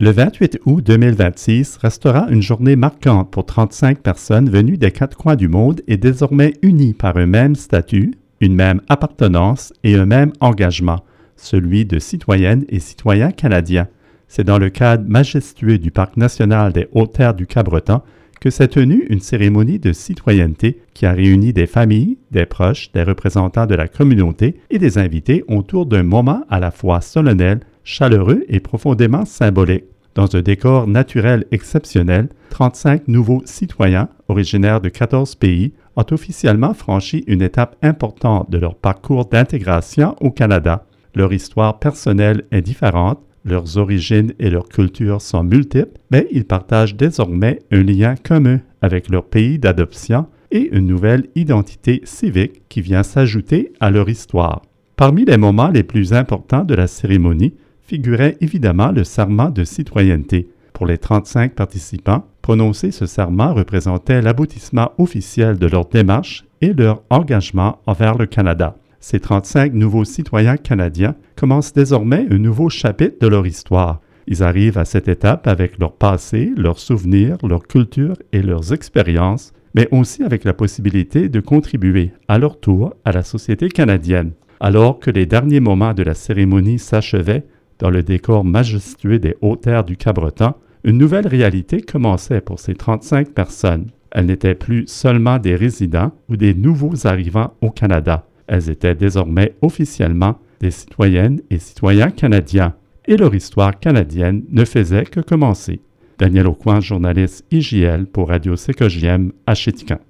Le 28 août 2026 restera une journée marquante pour 35 personnes venues des quatre coins du monde et désormais unies par un même statut, une même appartenance et un même engagement, celui de citoyennes et citoyens canadiens. C'est dans le cadre majestueux du Parc national des Hautes-Terres du Cabreton que s'est tenue une cérémonie de citoyenneté qui a réuni des familles, des proches, des représentants de la communauté et des invités autour d'un moment à la fois solennel, chaleureux et profondément symbolique. Dans un décor naturel exceptionnel, 35 nouveaux citoyens, originaires de 14 pays, ont officiellement franchi une étape importante de leur parcours d'intégration au Canada. Leur histoire personnelle est différente, leurs origines et leur culture sont multiples, mais ils partagent désormais un lien commun avec leur pays d'adoption et une nouvelle identité civique qui vient s'ajouter à leur histoire. Parmi les moments les plus importants de la cérémonie figurait évidemment le serment de citoyenneté. Pour les 35 participants, prononcer ce serment représentait l'aboutissement officiel de leur démarche et leur engagement envers le Canada. Ces 35 nouveaux citoyens canadiens commencent désormais un nouveau chapitre de leur histoire. Ils arrivent à cette étape avec leur passé, leurs souvenirs, leur culture et leurs expériences, mais aussi avec la possibilité de contribuer à leur tour à la société canadienne. Alors que les derniers moments de la cérémonie s'achevaient, dans le décor majestueux des Hautes-Terres du Cabreton, une nouvelle réalité commençait pour ces 35 personnes. Elles n'étaient plus seulement des résidents ou des nouveaux arrivants au Canada. Elles étaient désormais officiellement des citoyennes et citoyens canadiens. Et leur histoire canadienne ne faisait que commencer. Daniel Aucoin, journaliste IJL pour Radio CKJM à Chéticamp.